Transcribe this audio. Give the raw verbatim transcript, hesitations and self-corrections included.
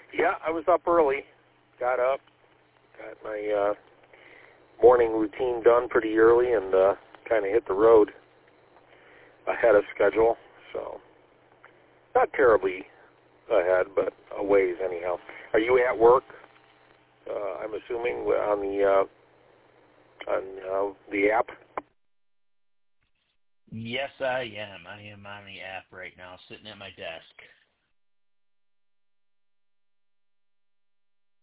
Yeah, I was up early. Got up, got my uh, morning routine done pretty early, and uh, kind of hit the road ahead of schedule. So not terribly ahead, but a ways anyhow. Are you at work? Uh, I'm assuming on the uh, on uh, the app. Yes, I am. I am on the app right now, sitting at my desk.